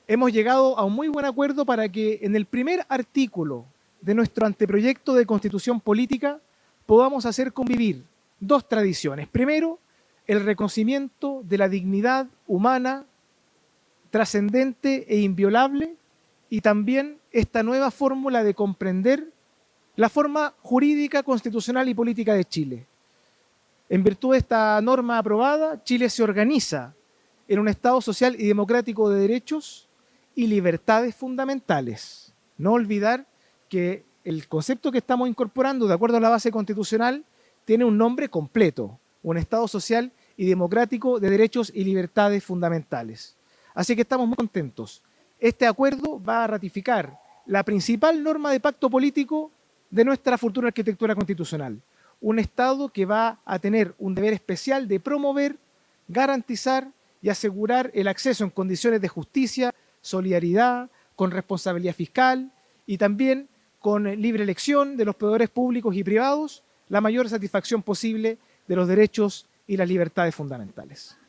hemos llegado a un muy buen acuerdo para que en el primer artículo de nuestro anteproyecto de Constitución Política podamos hacer convivir dos tradiciones. Primero, el reconocimiento de la dignidad humana trascendente e inviolable, y también esta nueva fórmula de comprender la forma jurídica, constitucional y política de Chile. En virtud de esta norma aprobada, Chile se organiza en un Estado social y democrático de derechos y libertades fundamentales. No olvidar que el concepto que estamos incorporando, de acuerdo a la base constitucional, tiene un nombre completo: un Estado social y democrático de derechos y libertades fundamentales. Así que estamos muy contentos. Este acuerdo va a ratificar la principal norma de pacto político de nuestra futura arquitectura constitucional. Un Estado que va a tener un deber especial de promover, garantizar y asegurar el acceso en condiciones de justicia, solidaridad, con responsabilidad fiscal y también con libre elección de los proveedores públicos y privados, la mayor satisfacción posible de los derechos y las libertades fundamentales.